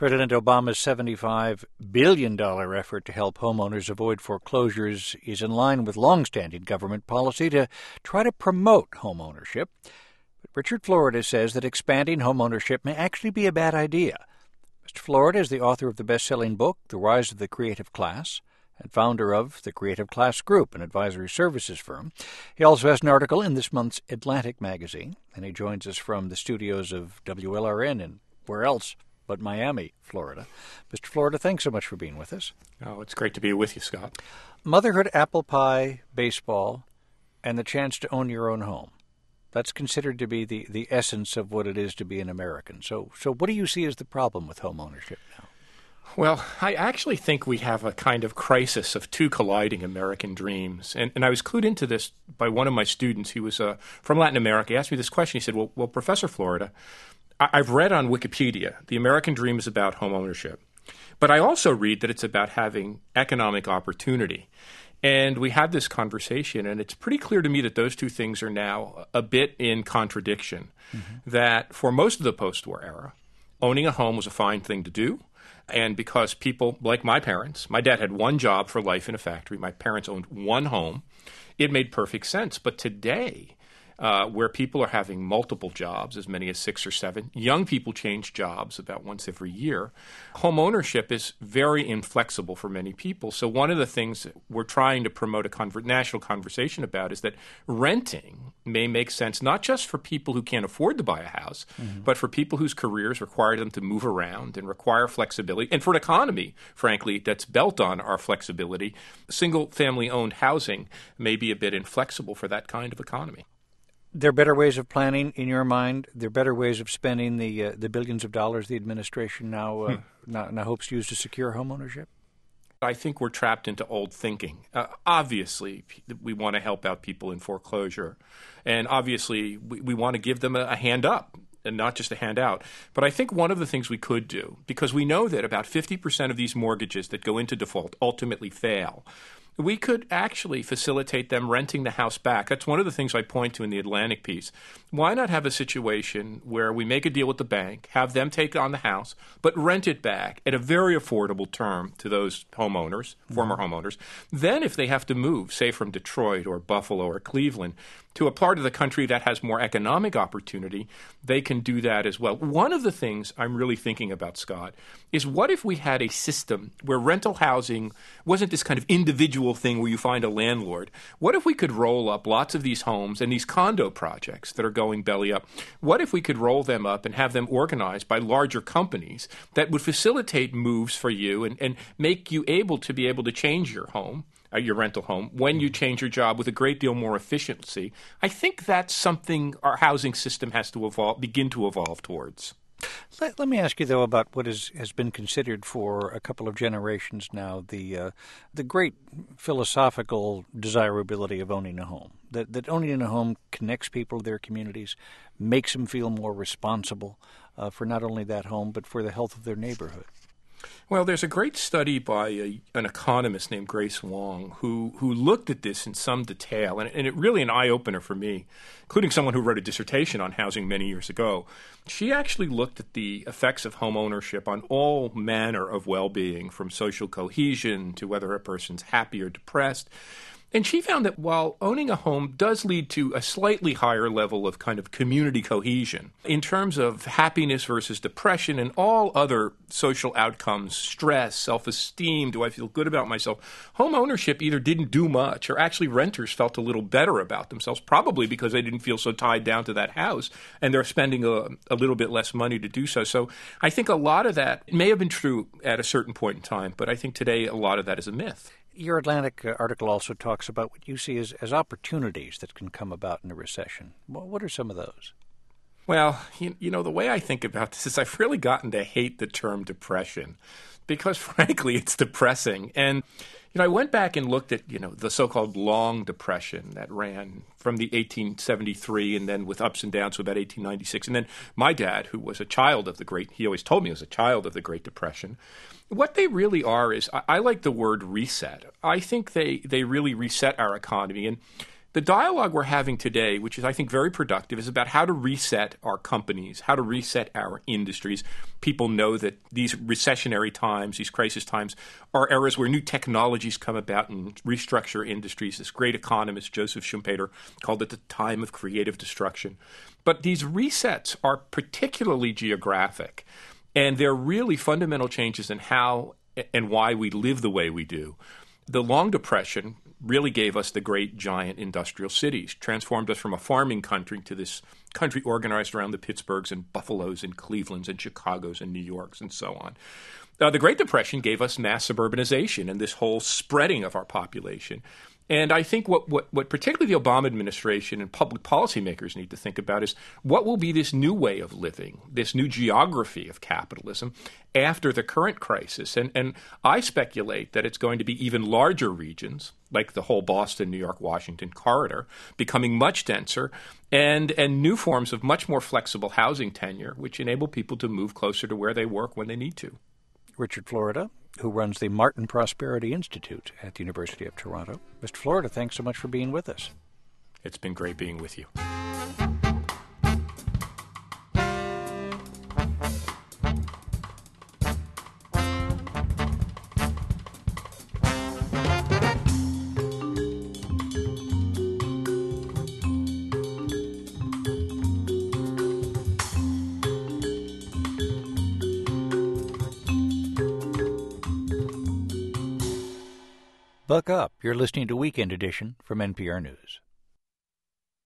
President Obama's $75 billion effort to help homeowners avoid foreclosures is in line with longstanding government policy to try to promote homeownership. But Richard Florida says that expanding homeownership may actually be a bad idea. Mr. Florida is the author of the best-selling book, The Rise of the Creative Class, and founder of the Creative Class Group, an advisory services firm. He also has an article in this month's Atlantic magazine, and he joins us from the studios of WLRN and where else but Miami, Florida. Mr. Florida, thanks so much for being with us. Oh, it's great to be with you, Scott. Motherhood, apple pie, baseball, and the chance to own your own home. That's considered to be the essence of what it is to be an American. So what do you see as the problem with home ownership now? Well, I actually think we have a kind of crisis of two colliding American dreams. And I was clued into this by one of my students. He was from Latin America. He asked me this question. He said, well, Professor Florida, I've read on Wikipedia the American dream is about home ownership. But I also read that it's about having economic opportunity. And we had this conversation, and it's pretty clear to me that those two things are now a bit in contradiction. Mm-hmm. That for most of the post-war era, owning a home was a fine thing to do. And because people like my parents, my dad had one job for life in a factory. My parents owned one home. It made perfect sense. But today, where people are having multiple jobs, as many as 6 or 7, young people change jobs about once every year. Home ownership is very inflexible for many people. So one of the things that we're trying to promote a national conversation about is that renting may make sense not just for people who can't afford to buy a house, but for people whose careers require them to move around and require flexibility, and for an economy, frankly, that's built on our flexibility. Single-family owned housing may be a bit inflexible for that kind of economy. There are better ways of planning, in your mind. There are better ways of spending the billions of dollars the administration now hopes to use to secure homeownership? I think we're trapped into old thinking. Obviously, we want to help out people in foreclosure. And obviously, we want to give them a hand up and not just a hand out. But I think one of the things we could do, because we know that about 50% of these mortgages that go into default ultimately fail, we could actually facilitate them renting the house back. That's one of the things I point to in the Atlantic piece. Why not have a situation where we make a deal with the bank, have them take on the house, but rent it back at a very affordable term to those homeowners, former homeowners. Then if they have to move, say from Detroit or Buffalo or Cleveland, to a part of the country that has more economic opportunity, they can do that as well. One of the things I'm really thinking about, Scott, is what if we had a system where rental housing wasn't this kind of individual thing where you find a landlord? What if we could roll up lots of these homes and these condo projects that are going belly up? What if we could roll them up and have them organized by larger companies that would facilitate moves for you and make you able to change your home, your rental home, when you change your job with a great deal more efficiency? I think that's something our housing system has to begin to evolve towards. Let me ask you, though, about what has been considered for a couple of generations now, the great philosophical desirability of owning a home, that owning a home connects people to their communities, makes them feel more responsible for not only that home, but for the health of their neighborhood. Well, there's a great study by an economist named Grace Wong who looked at this in some detail, and it really an eye-opener for me, including someone who wrote a dissertation on housing many years ago. She actually looked at the effects of home ownership on all manner of well-being, from social cohesion to whether a person's happy or depressed. And she found that while owning a home does lead to a slightly higher level of kind of community cohesion, in terms of happiness versus depression and all other social outcomes, stress, self-esteem, do I feel good about myself, home ownership either didn't do much, or actually renters felt a little better about themselves, probably because they didn't feel so tied down to that house, and they're spending a little bit less money to do so. So I think a lot of that may have been true at a certain point in time, but I think today a lot of that is a myth. Your Atlantic article also talks about what you see as opportunities that can come about in a recession. What are some of those? Well, you know, the way I think about this is I've really gotten to hate the term depression because, frankly, it's depressing. And, I went back and looked at, the so-called long depression that ran from the 1873 and then with ups and downs to about 1896. And then my dad, who was a child of he always told me he was a child of the Great Depression. What they really are is, I like the word reset. I think they really reset our economy. And The dialogue we're having today, which is, I think, very productive, is about how to reset our companies, how to reset our industries. People know that these recessionary times, these crisis times, are eras where new technologies come about and restructure industries. This great economist, Joseph Schumpeter, called it the time of creative destruction. But these resets are particularly geographic, and they're really fundamental changes in how and why we live the way we do. The Long Depression really gave us the great giant industrial cities, transformed us from a farming country to this country organized around the Pittsburghs and Buffaloes and Clevelands and Chicagos and New Yorks and so on. The Great Depression gave us mass suburbanization and this whole spreading of our population. And I think what particularly the Obama administration and public policymakers need to think about is what will be this new way of living, this new geography of capitalism after the current crisis. And I speculate that it's going to be even larger regions, like the whole Boston, New York, Washington corridor, becoming much denser, and new forms of much more flexible housing tenure, which enable people to move closer to where they work when they need to. Richard Florida, who runs the Martin Prosperity Institute at the University of Toronto. Mr. Florida, thanks so much for being with us. It's been great being with you. Buck up. You're listening to Weekend Edition from NPR News.